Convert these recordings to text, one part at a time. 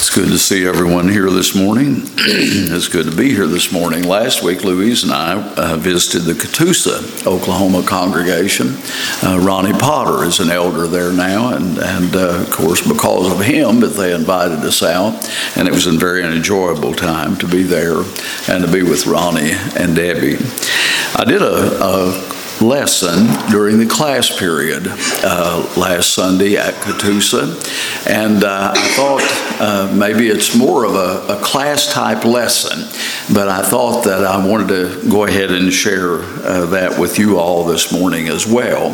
It's good to see everyone here this morning. It's good to be here this morning. Last week, Louise and I visited the Catoosa, Oklahoma congregation. Ronnie Potter is an elder there now, and of course, because of him, that they invited us out, and it was a very enjoyable time to be there and to be with Ronnie and Debbie. I did a lesson during the class period last Sunday at Catoosa, and I thought maybe it's more of a class type lesson, but I thought that I wanted to go ahead and share that with you all this morning as well,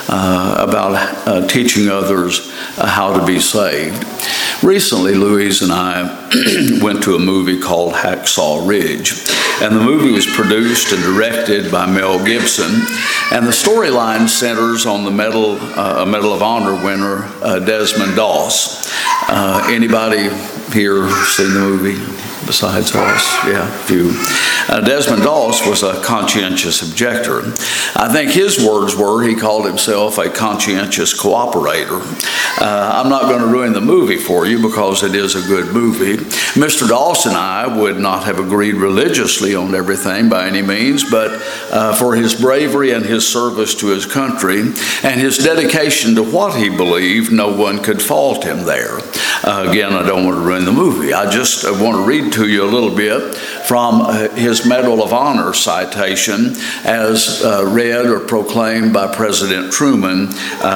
about teaching others how to be saved. Recently, Louise and I went to a movie called Hacksaw Ridge, and the movie was produced and directed by Mel Gibson, and the storyline centers on the Medal of Honor winner, Desmond Doss. Anybody here seen the movie besides us? Yeah, a few. Desmond Doss was a conscientious objector. I think his words were he called himself a conscientious cooperator. I'm not going to ruin the movie for you because it is a good movie. Mr. Doss and I would not have agreed religiously on everything by any means, but for his bravery and his service to his country and his dedication to what he believed, no one could fault him there. Again, I don't want to ruin the movie. I just want to read to you a little bit from his Medal of Honor citation as read or proclaimed by President Truman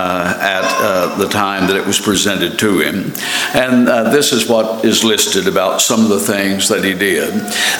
at the time that it was presented to him. And this is what is listed about some of the things that he did.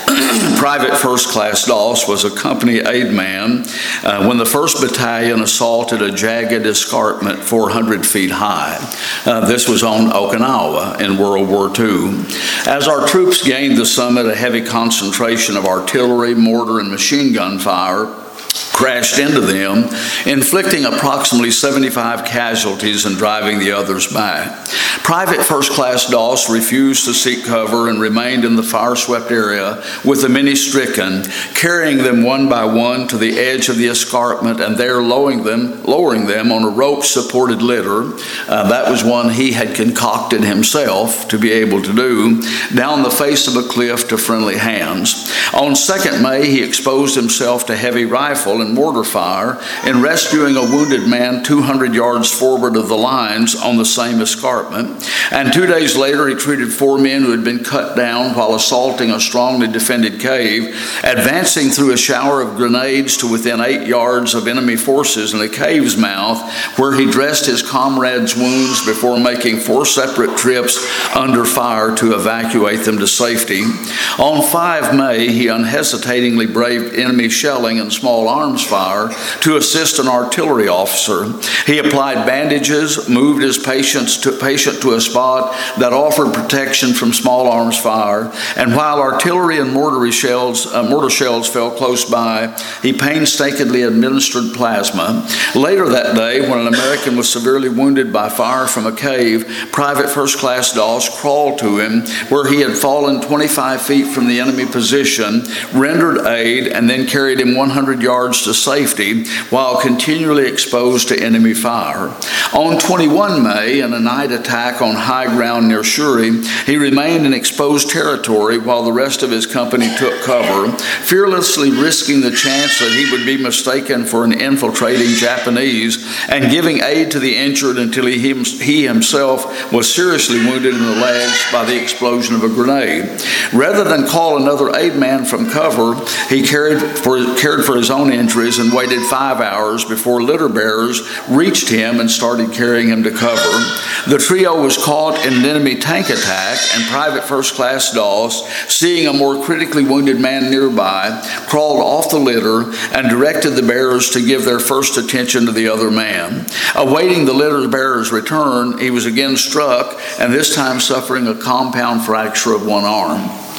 Private First Class Doss was a company aid man when the 1st Battalion assaulted a jagged escarpment 400 feet high. This was on Okinawa in World War II. As our troops gained the summit, a heavy concentration of artillery, mortar, and machine gun fire crashed into them, inflicting approximately 75 casualties and driving the others back. Private First Class Doss refused to seek cover and remained in the fire-swept area with the many stricken, carrying them one by one to the edge of the escarpment and there lowering them on a rope-supported litter. That was one he had concocted himself to be able to do, down the face of a cliff to friendly hands. On 2nd May, he exposed himself to heavy rifle and mortar fire in rescuing a wounded man 200 yards forward of the lines on the same escarpment. And 2 days later, he treated 4 men who had been cut down while assaulting a strongly defended cave, advancing through a shower of grenades to within 8 yards of enemy forces in the cave's mouth, where he dressed his comrades' wounds before making 4 separate trips under fire to evacuate them to safety. On 5 May, he unhesitatingly braved enemy shelling and small arms fire to assist an artillery officer. He applied bandages, moved his patient to a spot that offered protection from small arms fire, and while artillery and mortar shells fell close by, he painstakingly administered plasma. Later that day, when an American was severely wounded by fire from a cave, Private First Class Doss crawled to him where he had fallen 25 feet from the enemy position, rendered aid, and then carried him 100 yards to safety while continually exposed to enemy fire. On 21 May, in a night attack on high ground near Shuri, he remained in exposed territory while the rest of his company took cover, fearlessly risking the chance that he would be mistaken for an infiltrating Japanese and giving aid to the injured until he himself was seriously wounded in the legs by the explosion of a grenade. Rather than call another aid man from cover, he cared for his own injuries and waited 5 hours before litter bearers reached him and started carrying him to cover. The trio was caught in an enemy tank attack, and Private First Class Doss, seeing a more critically wounded man nearby, crawled off the litter and directed the bearers to give their first attention to the other man. Awaiting the litter bearer's return, he was again struck, and this time suffering a compound fracture of one arm.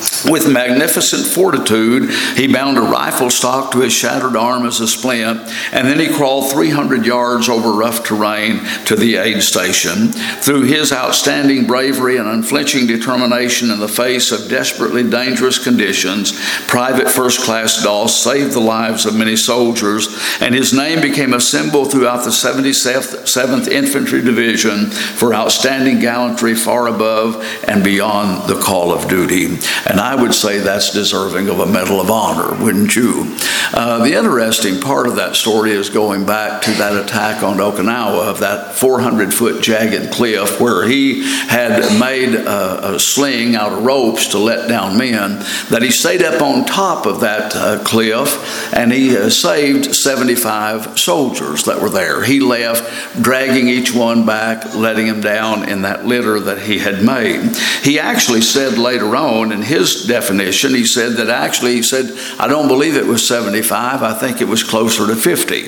With magnificent fortitude, he bound a rifle stock to his shattered arm as a splint, and then he crawled 300 yards over rough terrain to the aid station. Through his outstanding bravery and unflinching determination in the face of desperately dangerous conditions, Private First Class Doss saved the lives of many soldiers, and his name became a symbol throughout the 77th Infantry Division for outstanding gallantry far above and beyond the call of duty. And I would say that's deserving of a Medal of Honor, wouldn't you? The interesting part of that story is going back to that attack on Okinawa, of that 400-foot jagged cliff where he had made a sling out of ropes to let down men, that he stayed up on top of that cliff, and he saved 75 soldiers that were there. He left, dragging each one back, letting them down in that litter that he had made. He actually said later on in his definition, he said, I don't believe it was 75. I think it was closer to 50.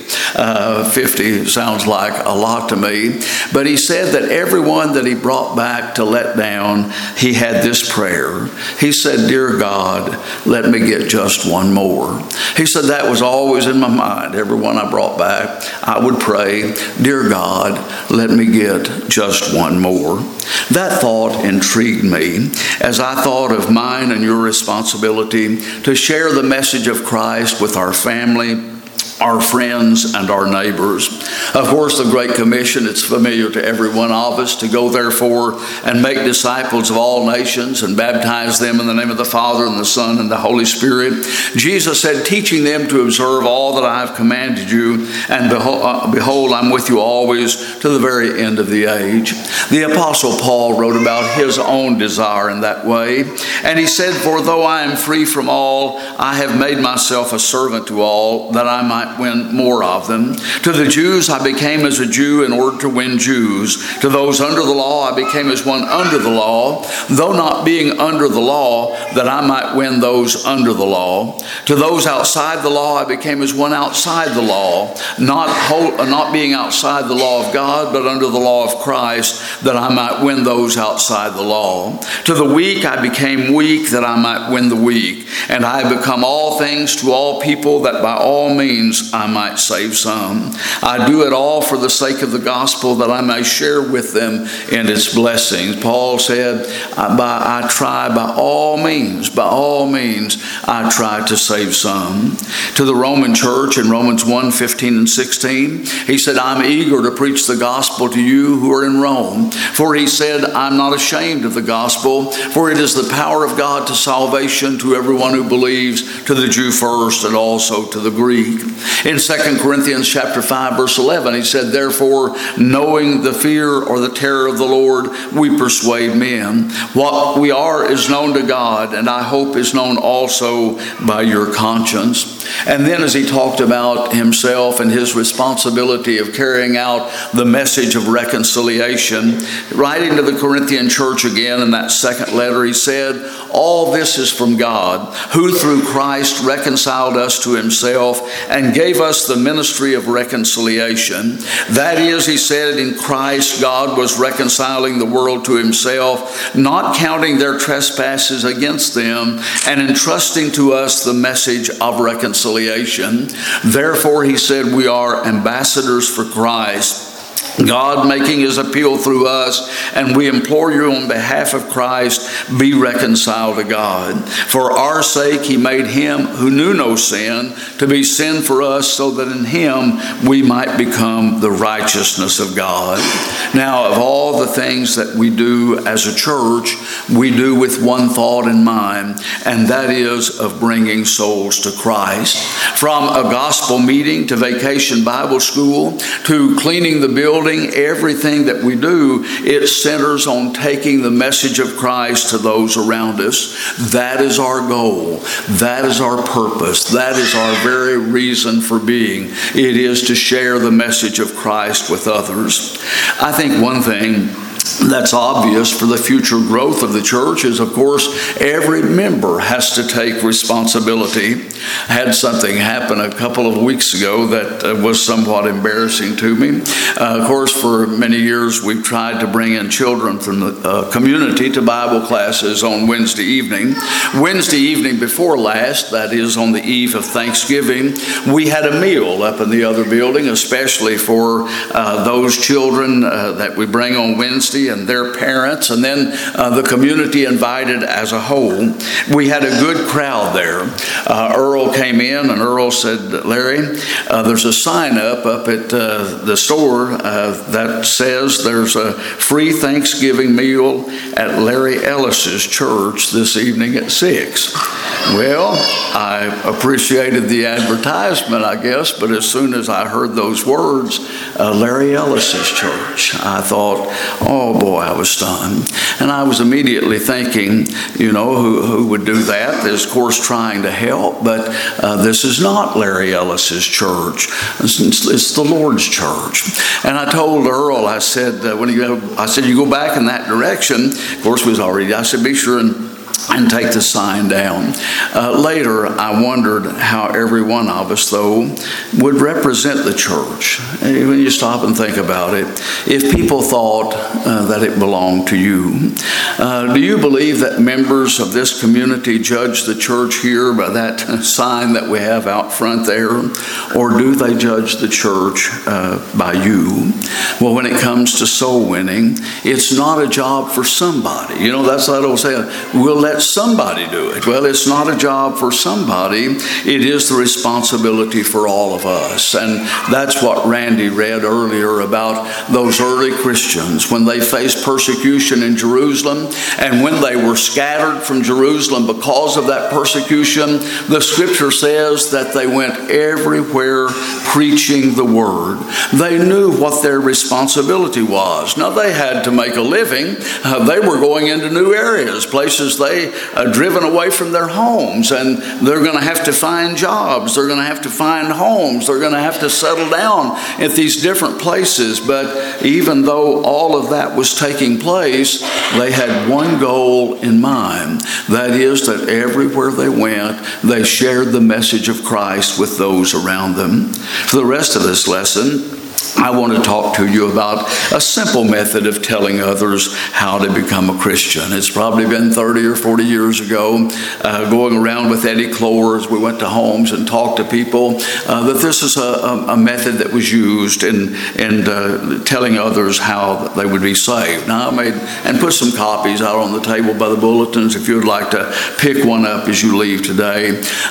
50 sounds like a lot to me. But he said that everyone that he brought back to let down, he had this prayer. He said, "Dear God, let me get just one more." He said that was always in my mind. Everyone I brought back, I would pray, "Dear God, let me get just one more." That thought intrigued me as I thought of mine and your responsibility to share the message of Christ with our family, our friends, and our neighbors. Of course, the Great Commission, it's familiar to every one of us, to go therefore and make disciples of all nations and baptize them in the name of the Father and the Son and the Holy Spirit. Jesus said, teaching them to observe all that I have commanded you, and behold, I'm with you always to the very end of the age. The Apostle Paul wrote about his own desire in that way, and he said, "For though I am free from all, I have made myself a servant to all, that I might win more of them. To the Jews I became as a Jew in order to win Jews. To those under the law I became as one under the law, though not being under the law, that I might win those under the law. To those outside the law I became as one outside the law, not being outside the law of God, but under the law of Christ, that I might win those outside the law. To the weak I became weak, that I might win the weak. And I have become all things to all people, that by all means I might save some. I do it all for the sake of the gospel, that I may share with them in its blessings." Paul said, I try by all means, I try to save some. To the Roman church in Romans 1:15 and 16, he said, "I'm eager to preach the gospel to you who are in Rome." For he said, "I'm not ashamed of the gospel, for it is the power of God to salvation to everyone who believes, to the Jew first and also to the Greek." In 2 Corinthians chapter 5, verse 11, he said, "Therefore, knowing the fear or the terror of the Lord, we persuade men. What we are is known to God, and I hope is known also by your conscience." And then as he talked about himself and his responsibility of carrying out the message of reconciliation, writing to the Corinthian church again in that second letter, he said, "All this is from God, who through Christ reconciled us to himself and gave us the ministry of reconciliation. That is," he said, "in Christ God was reconciling the world to himself, not counting their trespasses against them, and entrusting to us the message of reconciliation. Therefore," he said, "we are ambassadors for Christ, God making his appeal through us, and we implore you on behalf of Christ, be reconciled to God. For our sake he made him who knew no sin to be sin for us, so that in him we might become the righteousness of God." Now, of all the things that we do as a church, we do with one thought in mind, and that is of bringing souls to Christ. From a gospel meeting to Vacation Bible School to cleaning the building, everything that we do, it centers on taking the message of Christ to those around us. That is our goal. That is our purpose. That is our very reason for being. It is to share the message of Christ with others. I think one thing that's obvious for the future growth of the church is, of course, every member has to take responsibility. I had something happen a couple of weeks ago that was somewhat embarrassing to me. Of course, for many years, we've tried to bring in children from the community to Bible classes on Wednesday evening. Wednesday evening before last, that is on the eve of Thanksgiving, we had a meal up in the other building, especially for those children that we bring on Wednesday and their parents, and then the community invited as a whole. We had a good crowd there. Earl came in, and Earl said, "Larry, there's a sign up at the store that says there's a free Thanksgiving meal at Larry Ellis's church this evening at 6. Well, I appreciated the advertisement, I guess, but as soon as I heard those words, Larry Ellis's church, I thought, oh boy, I was stunned. And I was immediately thinking, who would do that? Is, of course, trying to help, but this is not Larry Ellis's church. It's the Lord's church. And I told Earl, I said, you go back in that direction. Of course, I said, be sure and take the sign down. Later, I wondered how every one of us, though, would represent the church. When you stop and think about it, if people thought that it belonged to you, do you believe that members of this community judge the church here by that sign that we have out front there? Or do they judge the church by you? Well, when it comes to soul winning, it's not a job for somebody. That's that old saying, we'll let somebody do it. Well, it's not a job for somebody. It is the responsibility for all of us. And that's what Randy read earlier about those early Christians when they faced persecution in Jerusalem, and when they were scattered from Jerusalem because of that persecution, the scripture says that they went everywhere preaching the word. They knew what their responsibility was. Now, they had to make a living. They were going into new areas, places they driven away from their homes, and they're going to have to find jobs. They're going to have to find homes. They're going to have to settle down at these different places. But even though all of that was taking place, they had one goal in mind. That is that everywhere they went, they shared the message of Christ with those around them. For the rest of this lesson, I want to talk to you about a simple method of telling others how to become a Christian. It's probably been 30 or 40 years ago, going around with Eddie Clore as we went to homes and talked to people, that this is a method that was used in telling others how they would be saved. Now, I made and put some copies out on the table by the bulletins if you would like to pick one up as you leave today.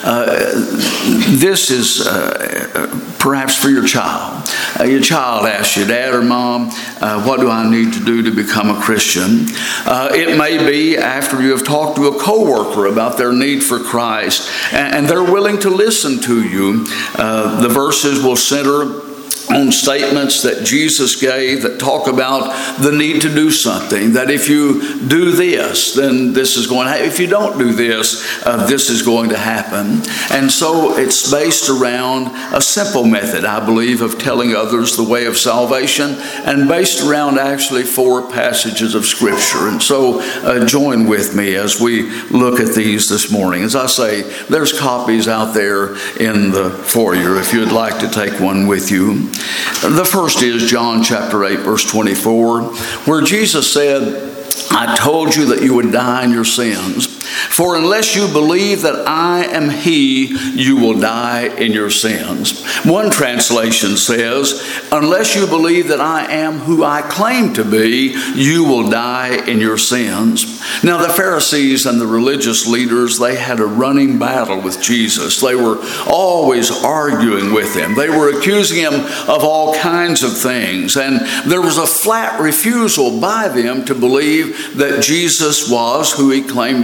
This is perhaps for your child. Your child asks you, Dad or Mom, what do I need to do to become a Christian? It may be after you have talked to a coworker about their need for Christ, and they're willing to listen to you. The verses will center on statements that Jesus gave that talk about the need to do something, that if you do this, then this is going to happen. If you don't do this, this is going to happen. And so it's based around a simple method, I believe, of telling others the way of salvation, and based around actually 4 passages of Scripture. And so join with me as we look at these this morning. As I say, there's copies out there in the foyer if you'd like to take one with you. The first is John chapter 8, verse 24, where Jesus said, I told you that you would die in your sins. For unless you believe that I am He, you will die in your sins. One translation says, unless you believe that I am who I claim to be, you will die in your sins. Now, the Pharisees and the religious leaders, they had a running battle with Jesus. They were always arguing with him. They were accusing him of all kinds of things. And there was a flat refusal by them to believe that Jesus was who he claimed to be,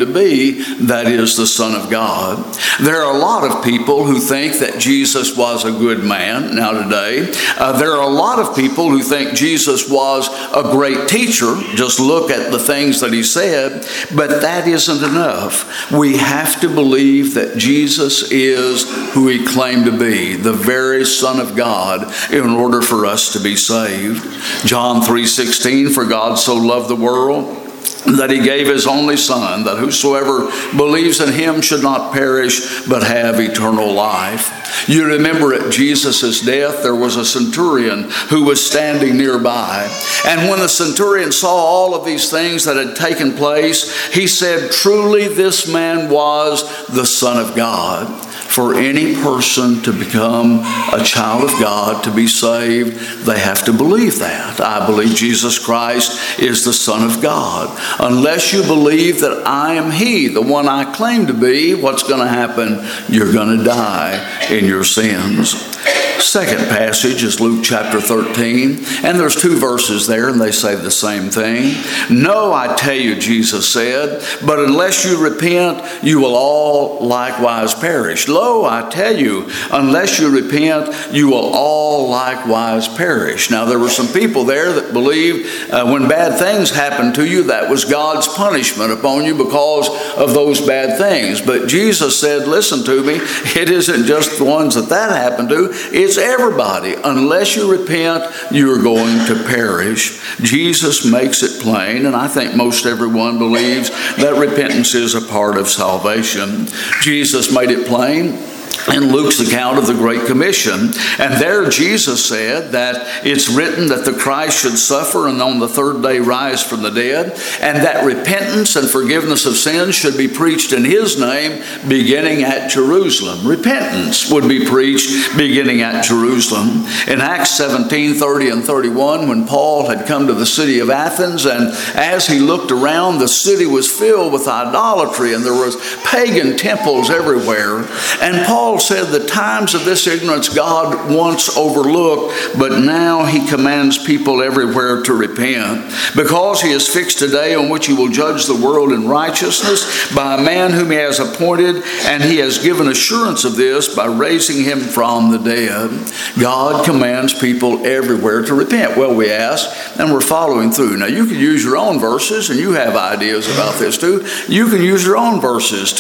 be that is the Son of God. There are a lot of people who think that Jesus was a good man now today. There are a lot of people who think Jesus was a great teacher. Just look at the things that he said. But that isn't enough. We have to believe that Jesus is who he claimed to be, the very Son of God, in order for us to be saved. John 3:16, for God so loved the world that he gave his only Son, that whosoever believes in him should not perish, but have eternal life. You remember at Jesus' death, there was a centurion who was standing nearby. And when the centurion saw all of these things that had taken place, he said, truly this man was the Son of God. For any person to become a child of God, to be saved, they have to believe that. I believe Jesus Christ is the Son of God. Unless you believe that I am he, the one I claim to be, what's going to happen? You're going to die in your sins. Second passage is Luke chapter 13, and there's two verses there, and they say the same thing. No, I tell you, Jesus said, but unless you repent, you will all likewise perish. Lo, I tell you, unless you repent, you will all likewise perish. Now, there were some people there that believed when bad things happened to you, that was God's punishment upon you because of those bad things. But Jesus said, listen to me, it isn't just the ones that happened to, it's everybody. Unless you repent, you're going to perish. Jesus makes it plain, and I think most everyone believes that repentance is a part of salvation. Jesus made it plain in Luke's account of the Great Commission. And there Jesus said that it's written that the Christ should suffer and on the third day rise from the dead, and that repentance and forgiveness of sins should be preached in his name beginning at Jerusalem. Repentance would be preached beginning at Jerusalem. In Acts 17:30 and 31, when Paul had come to the city of Athens, and as he looked around, the city was filled with idolatry, and there was pagan temples everywhere. And Paul said the times of this ignorance God once overlooked, but now he commands people everywhere to repent, because he has fixed a day on which he will judge the world in righteousness by a man whom he has appointed, and he has given assurance of this by raising him from the dead. God commands people everywhere to repent. Well, we ask, and we're following through. Now, you can use your own verses, and you have ideas about this too. You can use your own verses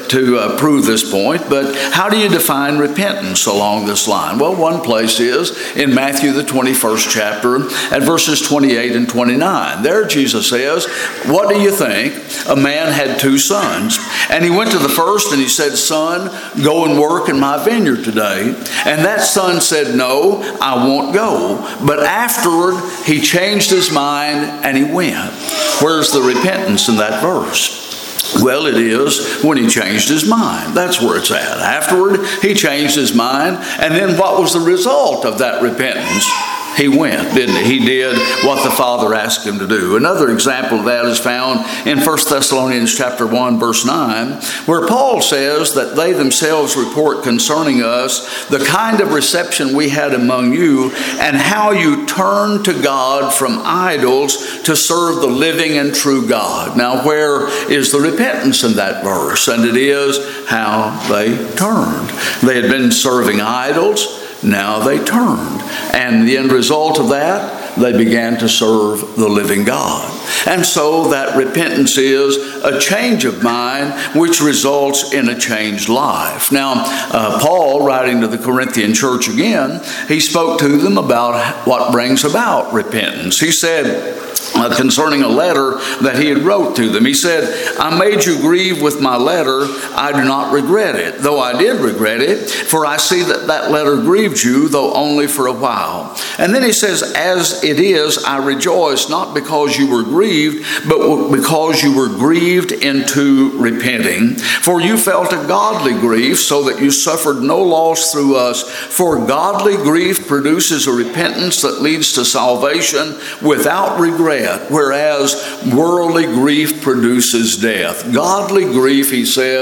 to prove this point, but how do you define repentance along this line? Well, one place is in Matthew the 21st chapter at verses 28 and 29. There Jesus says, what do you think? A man had two sons, and he went to the first and he said, son, go and work in my vineyard today. And that son said, no, I won't go. But afterward, he changed his mind and he went. Where's the repentance in that verse? Well, it is when he changed his mind. That's where it's at. Afterward, he changed his mind. And then what was the result of that repentance? He went, didn't he? He did what the Father asked him to do. Another example of that is found in 1 Thessalonians chapter 1, verse 9, where Paul says that they themselves report concerning us the kind of reception we had among you and how you turned to God from idols to serve the living and true God. Now, where is the repentance in that verse? And it is how they turned. They had been serving idols. Now they turned. And the end result of that, they began to serve the living God. And so that repentance is a change of mind which results in a changed life. Now, Paul, writing to the Corinthian church again, he spoke to them about what brings about repentance. He said, concerning a letter that he had wrote to them. He said, I made you grieve with my letter. I do not regret it, though I did regret it, for I see that that letter grieved you, though only for a while. And then he says, as it is, I rejoice, not because you were grieved, but because you were grieved into repenting. For you felt a godly grief, so that you suffered no loss through us. For godly grief produces a repentance that leads to salvation without regret, whereas worldly grief produces death. Godly grief, he says,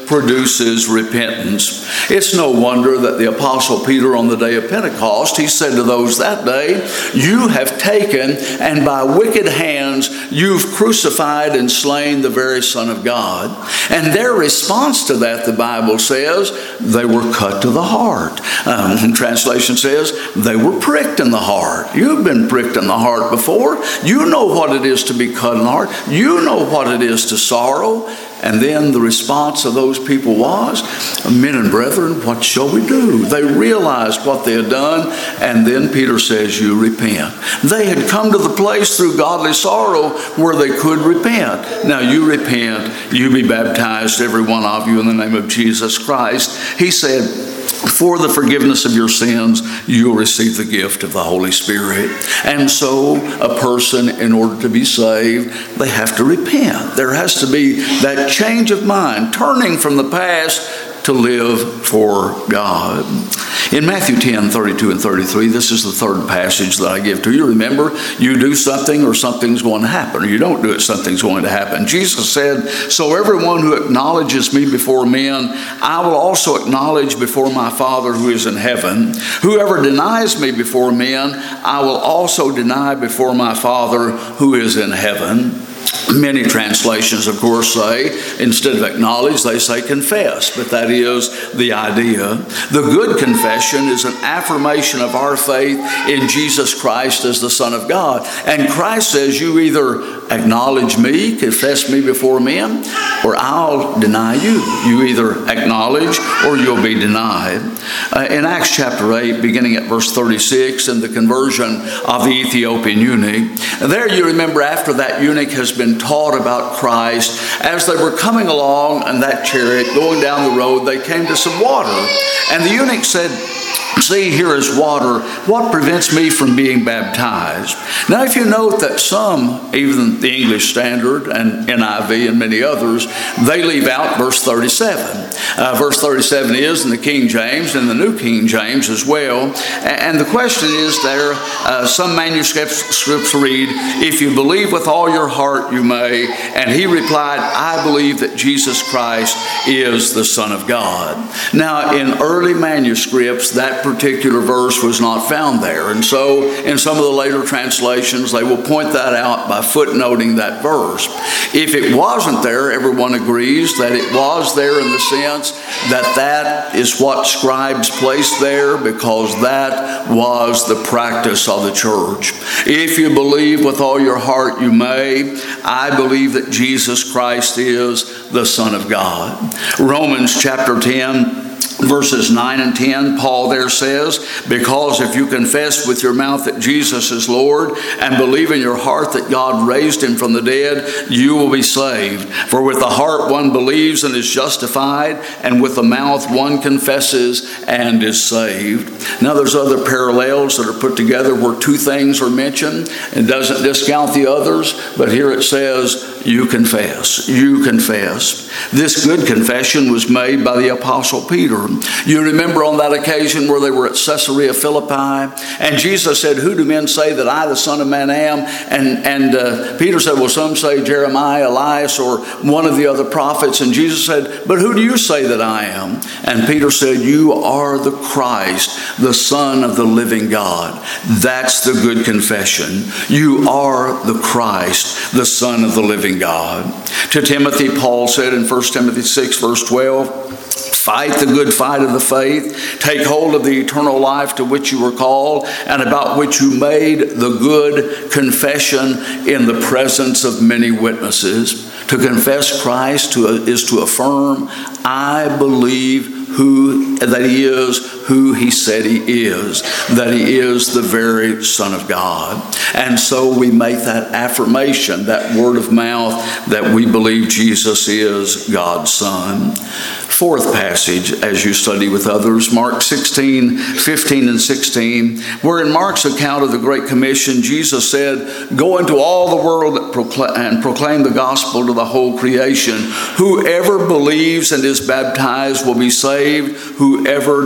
produces repentance. It's no wonder that the Apostle Peter on the day of Pentecost, he said to those that day, "You have taken and by wicked hands you've crucified and slain the very Son of God." And their response to that, the Bible says, they were cut to the heart. Translation says they were pricked in the heart. You've been pricked in the heart before. You know what it is to be cut in the heart. You know what it is to sorrow. And then the response of those people was, "Men and brethren, what shall we do?" They realized what they had done, and then Peter says, "You repent." They had come to the place through godly sorrow where they could repent. Now you repent, you be baptized, every one of you, in the name of Jesus Christ. He said, for the forgiveness of your sins, you'll receive the gift of the Holy Spirit. And so a person, in order to be saved, they have to repent. There has to be that change of mind, turning from the past to live for God. In Matthew 10, 32 and 33, this is the third passage that I give to you. Remember, you do something or something's going to happen, or you don't do it, something's going to happen. Jesus said, "So everyone who acknowledges me before men, I will also acknowledge before my Father who is in heaven. Whoever denies me before men, I will also deny before my Father who is in heaven." Many translations, of course, say, instead of acknowledge, they say confess. But that is the idea. The good confession is an affirmation of our faith in Jesus Christ as the Son of God. And Christ says, you either acknowledge me, confess me before men, or I'll deny you. You either acknowledge or you'll be denied. In Acts chapter 8, beginning at verse 36, in the conversion of the Ethiopian eunuch, there you remember after that eunuch has been taught about Christ, as they were coming along in that chariot, going down the road, they came to some water. And the eunuch said, "See, here is water. What prevents me from being baptized?" Now, if you note that some, even the English Standard and NIV and many others, they leave out verse 37. Verse 37 is in the King James and the New King James as well. And the question is there, some manuscripts read, "If you believe with all your heart, you may." And he replied, "I believe that Jesus Christ is the Son of God." Now, in early manuscripts, that particular verse was not found there. And so in some of the later translations, they will point that out by footnoting that verse. If it wasn't there, everyone agrees that it was there in the sense that that is what scribes placed there, because that was the practice of the church. If you believe with all your heart, you may. I believe that Jesus Christ is the Son of God. Romans chapter 10, verses 9 and 10, Paul there says, "Because if you confess with your mouth that Jesus is Lord and believe in your heart that God raised him from the dead, you will be saved. For with the heart one believes and is justified, and with the mouth one confesses and is saved." Now there's other parallels that are put together where two things are mentioned. It doesn't discount the others, but here it says, you confess. You confess. This good confession was made by the Apostle Peter. You remember on that occasion where they were at Caesarea Philippi, and Jesus said, "Who do men say that I, the Son of Man, am?" And Peter said, "Well, some say Jeremiah, Elias, or one of the other prophets." And Jesus said, "But who do you say that I am?" And Peter said, "You are the Christ, the Son of the living God." That's the good confession. You are the Christ, the Son of the living God. To Timothy, Paul said in 1 Timothy 6, verse 12, "Fight the good fight of the faith. Take hold of the eternal life to which you were called and about which you made the good confession in the presence of many witnesses." To confess Christ is to affirm, I believe that he is who he said he is, that he is the very Son of God. And so we make that affirmation, that word of mouth, that we believe Jesus is God's Son. Fourth passage, as you study with others, Mark 16, 15 and 16, where in Mark's account of the Great Commission, Jesus said, "Go into all the world and proclaim the gospel to the whole creation. Whoever believes and is baptized will be saved. Whoever does not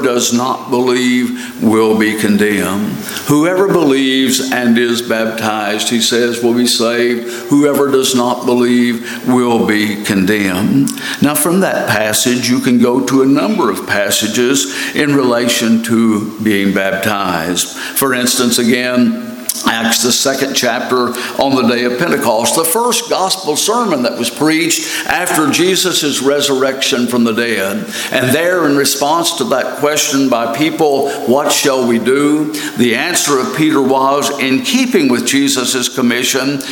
not believe will be condemned. Whoever believes and is baptized, he says, will be saved. Whoever does not believe will be condemned. Now, from that passage, you can go to a number of passages in relation to being baptized. For instance, again, Acts, the 2nd chapter, on the day of Pentecost, the first gospel sermon that was preached after Jesus' resurrection from the dead. And there, in response to that question by people, what shall we do? The answer of Peter was, in keeping with Jesus' commission,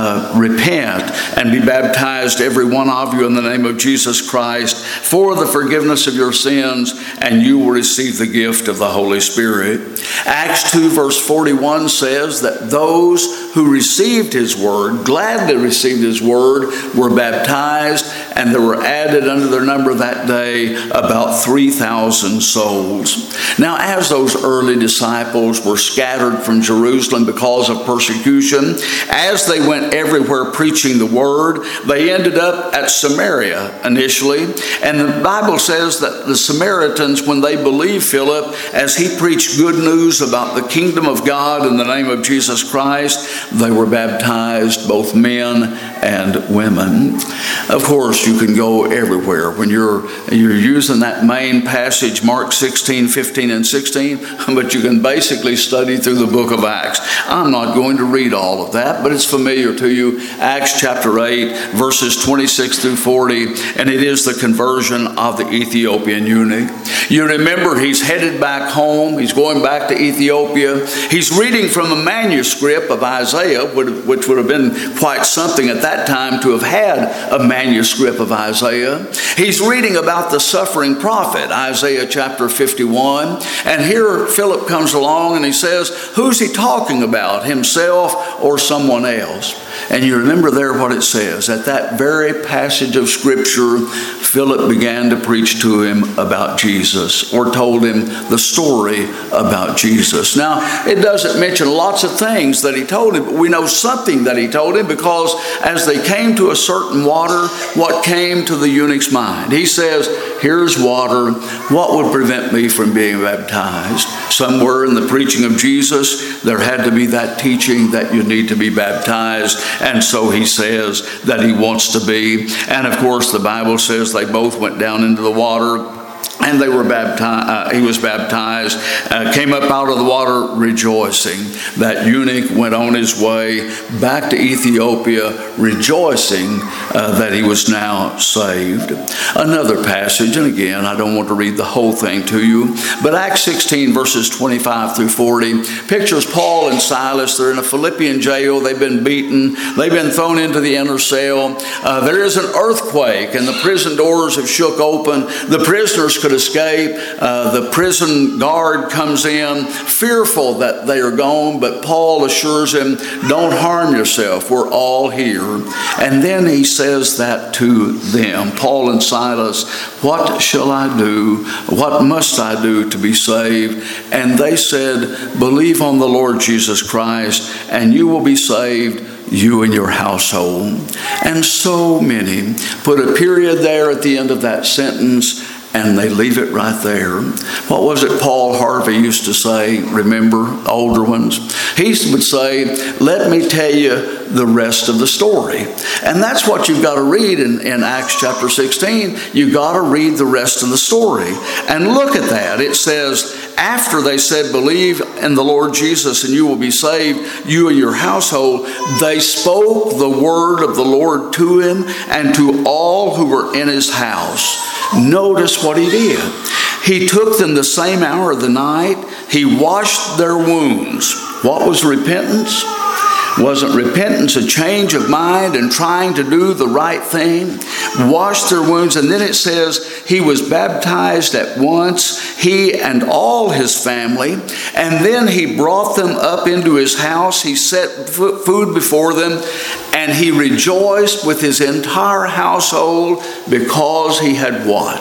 repent and be baptized, every one of you, in the name of Jesus Christ, for the forgiveness of your sins, and you will receive the gift of the Holy Spirit. Acts 2, verse 41 says that those who received his word, gladly received his word, were baptized, and there were added unto their number that day about 3,000 souls. Now, as those early disciples were scattered from Jerusalem because of persecution, as they went everywhere preaching the word, they ended up at Samaria initially. And the Bible says that the Samaritans, when they believed Philip, as he preached good news about the kingdom of God in the name of Jesus Christ, they were baptized, both men and women. Of course, you can go everywhere. When you're using that main passage, Mark 16, 15, and 16, but you can basically study through the book of Acts. I'm not going to read all of that, but it's familiar to you. Acts chapter 8, verses 26 through 40, and it is the conversion of the Ethiopian eunuch. You remember, he's headed back home. He's going back to Ethiopia. He's reading from a manuscript of Isaiah, which would have been quite something at that time to have had a manuscript of Isaiah. He's reading about the suffering prophet, Isaiah chapter 51. And here Philip comes along and he says, who's he talking about, himself or someone else? And you remember there what it says. At that very passage of Scripture, Philip began to preach to him about Jesus, or told him the story about Jesus. Now, it doesn't mention lots of things that he told him, but we know something that he told him, because as they came to a certain water, what came to the eunuch's mind? He says, here's water. What would prevent me from being baptized? Somewhere in the preaching of Jesus, there had to be that teaching that you need to be baptized. And so he says that he wants to be. And of course, the Bible says they both went down into the water. And they were baptized. He was baptized, came up out of the water rejoicing. That eunuch went on his way back to Ethiopia rejoicing that he was now saved. Another passage, and again, I don't want to read the whole thing to you, but Acts 16, verses 25 through 40, pictures Paul and Silas. They're in a Philippian jail. They've been beaten. They've been thrown into the inner cell. There is an earthquake, and the prison doors have shook open. The prisoners could escape. The prison guard comes in, fearful that they are gone, but Paul assures him, don't harm yourself, we're all here. And then he says that to them, Paul and Silas, what shall I do? What must I do to be saved? And they said, believe on the Lord Jesus Christ, and you will be saved, you and your household. And so many put a period there at the end of that sentence, and they leave it right there. What was it Paul Harvey used to say? Remember, older ones? He would say, let me tell you the rest of the story. And that's what you've got to read in Acts chapter 16. You've got to read the rest of the story. And look at that. It says, after they said, believe in the Lord Jesus and you will be saved, you and your household, they spoke the word of the Lord to him and to all who were in his house. Notice what he did. He took them the same hour of the night. He washed their wounds. What was repentance? Wasn't repentance a change of mind and trying to do the right thing? Washed their wounds. And then it says he was baptized at once, he and all his family. And then he brought them up into his house. He set food before them. And he rejoiced with his entire household because he had what?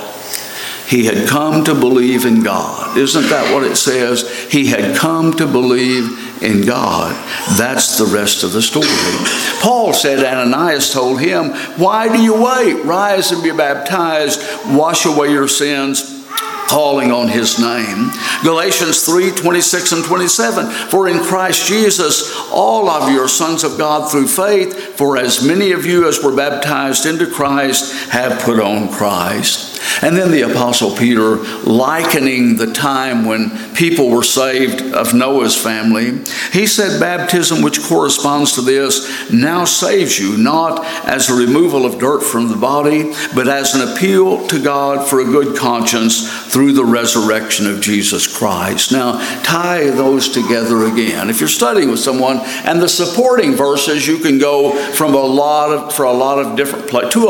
He had come to believe in God. Isn't that what it says? He had come to believe in God. That's the rest of the story. Paul said Ananias told him, why do you wait? Rise and be baptized, wash away your sins, calling on his name. Galatians 3:26 and 27, for in Christ Jesus all of you are sons of God through faith, for as many of you as were baptized into Christ have put on Christ. And then the Apostle Peter, likening the time when people were saved of Noah's family, he said, baptism which corresponds to this now saves you, not as a removal of dirt from the body, but as an appeal to God for a good conscience through the resurrection of Jesus Christ. Now, tie those together again. If you're studying with someone, and the supporting verses, you can go from to a lot of different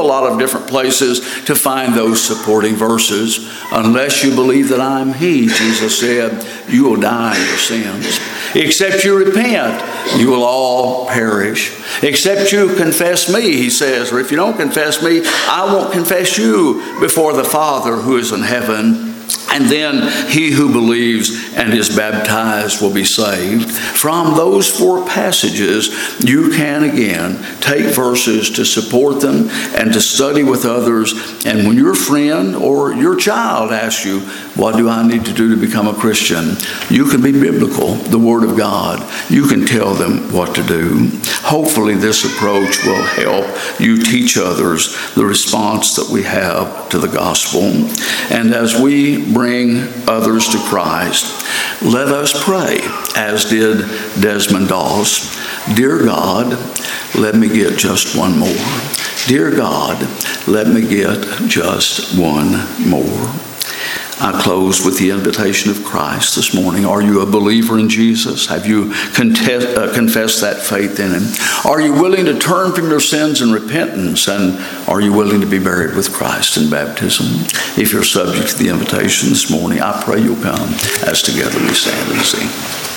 places to find those supporting verses. Unless you believe that I'm He, Jesus said, you will die in your sins. Except you repent, you will all perish. Except you confess me, he says, or if you don't confess me, I won't confess you before the Father who is in heaven. And then he who believes and is baptized will be saved. From those four passages, you can again take verses to support them and to study with others. And when your friend or your child asks you, what do I need to do to become a Christian? You can be biblical, the Word of God. You can tell them what to do. Hopefully this approach will help you teach others the response that we have to the gospel. And as we bring others to Christ, let us pray, as did Desmond Doss. Dear God, let me get just one more. Dear God, let me get just one more. I close with the invitation of Christ this morning. Are you a believer in Jesus? Have you confessed that faith in Him? Are you willing to turn from your sins in repentance? And are you willing to be buried with Christ in baptism? If you're subject to the invitation this morning, I pray you'll come as together we stand and sing.